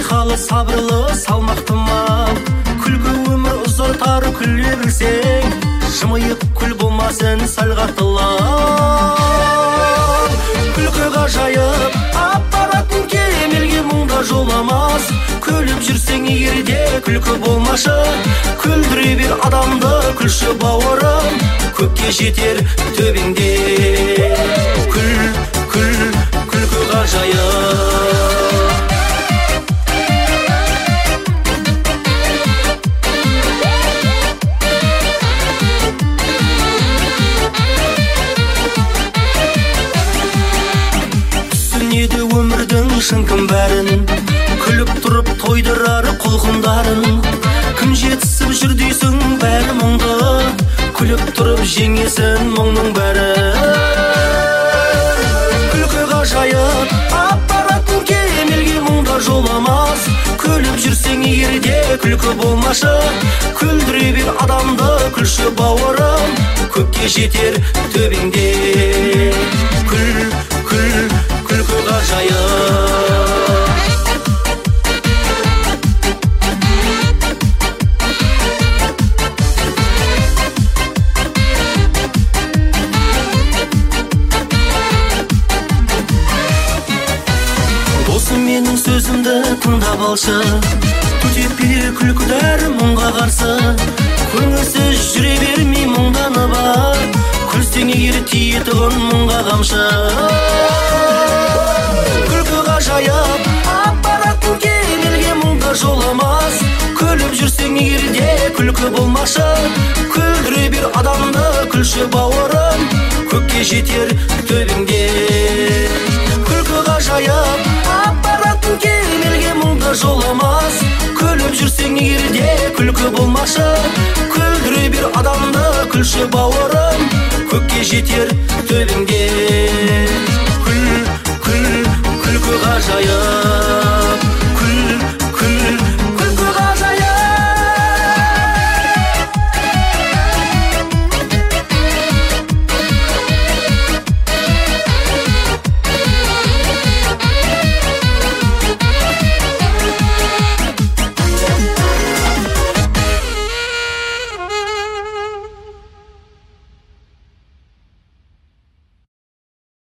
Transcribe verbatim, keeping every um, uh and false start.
сайқалы сабырлы салмақты мал, күлкі өмір ұзартар күле білсең, жымиып күл болмасын сәлғаттылар. Күлкі ғажайып апаратын кемелге мұңда жоламас, күліп жүрсең егерде күлкі болмашы, күлдіре бер адамды күлші бауырым, көкке жетер төбеңде. Күл, күл, күлкі ғажайып. Түсінеді өмірдің шыңкім бәрін, күліп тұрып тойдырар құлқындарын. Кім жетісіп жүр дейсің бәрі мұңды, күліп тұрып жеңесін мұңның бәрі. Күлкі ғажайып апаратын кемелге мұңда жоламас, күліп жүрсең егерде күлкі болмашы, күлдіре бер адамды күлші бауырым, көкке жетер төбеңде. Күл, күл, күлкі ғажайып. Осы менің сөзімді тыңдап алшы, төтеппе күлкі дәрі мұңға қарсы, көңілсіз жүре бермей мұңданып бар, күлсең егер тиетұғын мұңға қамшы. Күлкі ғажайып апаратын кемелге мұңда жоламас, күліп жүрсең егерде күлкі болмашы, күлдіре бер адамды күлші бауырым, көкке жетер төбеңде. Күлкі ғажайып апаратын кемелге мұңда жоламас, күліп жүрсең егерде күлкі болмашы, күлдіре бер адамды күлші бауырым, көкке жетер